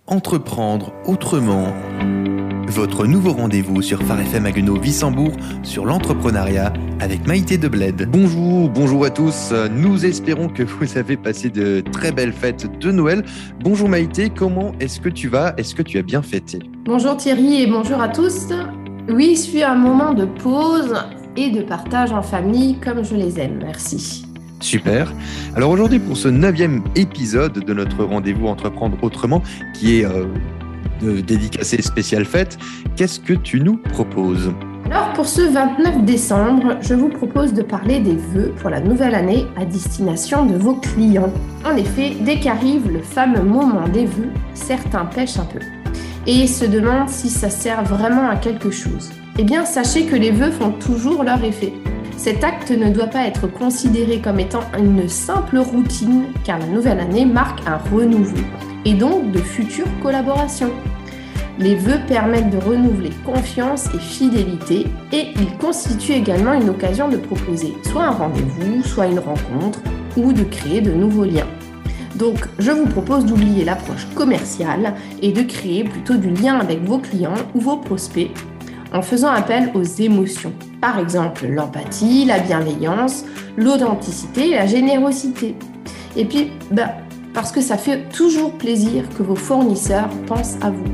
Entreprendre autrement. Votre nouveau rendez-vous sur Phare FM Haguenau-Wissembourg sur l'entrepreneuriat avec Maïté de Bled. Bonjour à tous. Nous espérons que vous avez passé de très belles fêtes de Noël. Bonjour Maïté, comment est-ce que tu vas ? Est-ce que tu as bien fêté ? Bonjour Thierry et bonjour à tous. Oui, il fut un moment de pause et de partage en famille comme je les aime. Merci. Super. Alors aujourd'hui, pour ce 9e épisode de notre rendez-vous Entreprendre autrement, qui est dédicacé spécial fête, qu'est-ce que tu nous proposes ? Alors pour ce 29 décembre, je vous propose de parler des vœux pour la nouvelle année à destination de vos clients. En effet, dès qu'arrive le fameux moment des vœux, certains pêchent un peu et se demandent si ça sert vraiment à quelque chose. Eh bien, sachez que les vœux font toujours leur effet. Cet acte ne doit pas être considéré comme étant une simple routine, car la nouvelle année marque un renouveau, et donc de futures collaborations. Les vœux permettent de renouveler confiance et fidélité, et ils constituent également une occasion de proposer soit un rendez-vous, soit une rencontre, ou de créer de nouveaux liens. Donc, je vous propose d'oublier l'approche commerciale et de créer plutôt du lien avec vos clients ou vos prospects, en faisant appel aux émotions. Par exemple, l'empathie, la bienveillance, l'authenticité et la générosité. Et puis, parce que ça fait toujours plaisir que vos fournisseurs pensent à vous.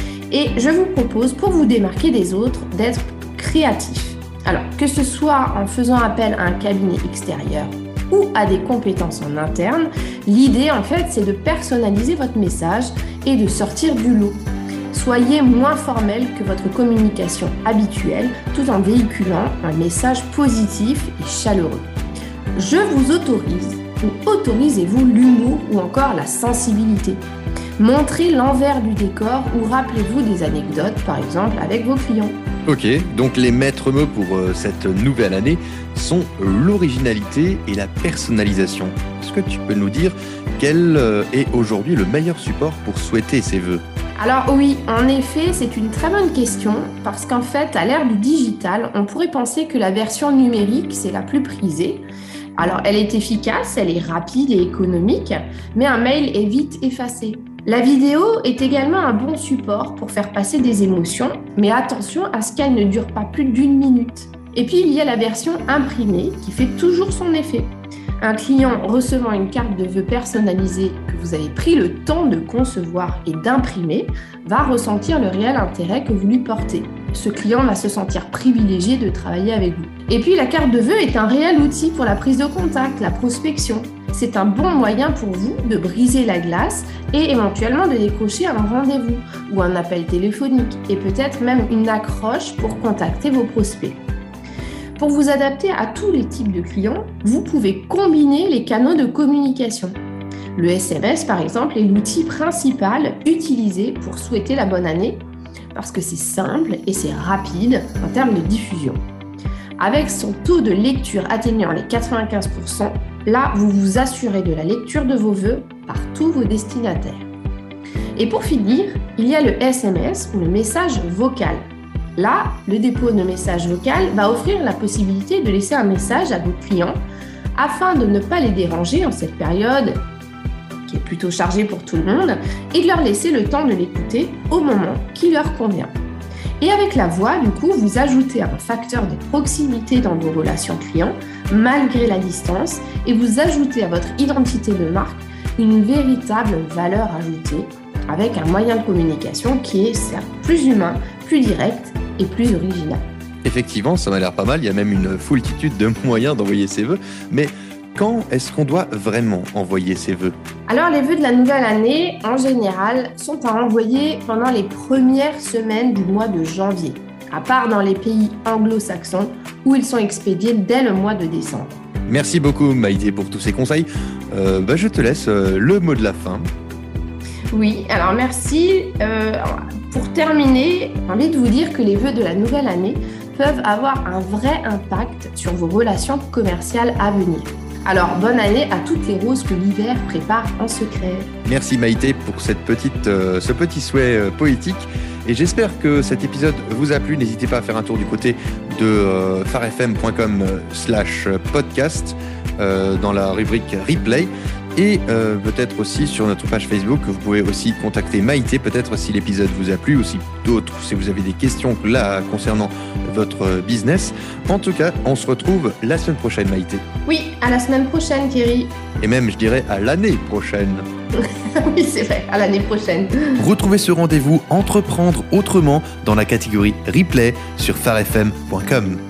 Et je vous propose, pour vous démarquer des autres, d'être créatif. Alors, que ce soit en faisant appel à un cabinet extérieur ou à des compétences en interne, l'idée, en fait, c'est de personnaliser votre message et de sortir du lot. Soyez moins formel que votre communication habituelle tout en véhiculant un message positif et chaleureux. Je vous autorise ou autorisez-vous l'humour ou encore la sensibilité. Montrez l'envers du décor ou rappelez-vous des anecdotes, par exemple, avec vos clients. Ok, donc les maîtres mots pour cette nouvelle année sont l'originalité et la personnalisation. Est-ce que tu peux nous dire quel est aujourd'hui le meilleur support pour souhaiter ces vœux ? Alors oui, en effet, c'est une très bonne question parce qu'en fait, à l'ère du digital, on pourrait penser que la version numérique, c'est la plus prisée. Alors, elle est efficace, elle est rapide et économique, mais un mail est vite effacé. La vidéo est également un bon support pour faire passer des émotions, mais attention à ce qu'elle ne dure pas plus d'1 minute. Et puis, il y a la version imprimée qui fait toujours son effet. Un client recevant une carte de vœux personnalisée que vous avez pris le temps de concevoir et d'imprimer va ressentir le réel intérêt que vous lui portez. Ce client va se sentir privilégié de travailler avec vous. Et puis la carte de vœux est un réel outil pour la prise de contact, la prospection. C'est un bon moyen pour vous de briser la glace et éventuellement de décrocher un rendez-vous ou un appel téléphonique et peut-être même une accroche pour contacter vos prospects. Pour vous adapter à tous les types de clients, vous pouvez combiner les canaux de communication. Le SMS, par exemple, est l'outil principal utilisé pour souhaiter la bonne année parce que c'est simple et c'est rapide en termes de diffusion. Avec son taux de lecture atteignant les 95%, là, vous vous assurez de la lecture de vos vœux par tous vos destinataires. Et pour finir, il y a le SMS ou le message vocal. Là, le dépôt de message vocal va offrir la possibilité de laisser un message à vos clients afin de ne pas les déranger en cette période qui est plutôt chargée pour tout le monde et de leur laisser le temps de l'écouter au moment qui leur convient. Et avec la voix, du coup, vous ajoutez un facteur de proximité dans vos relations clients malgré la distance et vous ajoutez à votre identité de marque une véritable valeur ajoutée avec un moyen de communication qui est certes plus humain, plus direct et plus original. Effectivement, ça m'a l'air pas mal. Il y a même une foultitude de moyens d'envoyer ses vœux. Mais quand est-ce qu'on doit vraiment envoyer ses vœux ? Alors, les vœux de la nouvelle année, en général, sont à envoyer pendant les premières semaines du mois de janvier, à part dans les pays anglo-saxons où ils sont expédiés dès le mois de décembre. Merci beaucoup Maïté pour tous ces conseils. Je te laisse le mot de la fin. Oui, alors merci. Pour terminer, j'ai envie de vous dire que les vœux de la nouvelle année peuvent avoir un vrai impact sur vos relations commerciales à venir. Alors, bonne année à toutes les roses que l'hiver prépare en secret. Merci Maïté pour ce petit souhait poétique. Et j'espère que cet épisode vous a plu. N'hésitez pas à faire un tour du côté de pharefm.com/podcast dans la rubrique replay. et peut-être aussi sur notre page Facebook. Vous pouvez aussi contacter Maïté, peut-être si l'épisode vous a plu, ou si d'autres, si vous avez des questions là concernant votre business. En tout cas, on se retrouve la semaine prochaine, Maïté. Oui, à la semaine prochaine, Thierry. Et même, je dirais, à l'année prochaine. Oui, c'est vrai, à l'année prochaine. Retrouvez ce rendez-vous Entreprendre autrement dans la catégorie Replay sur farfm.com.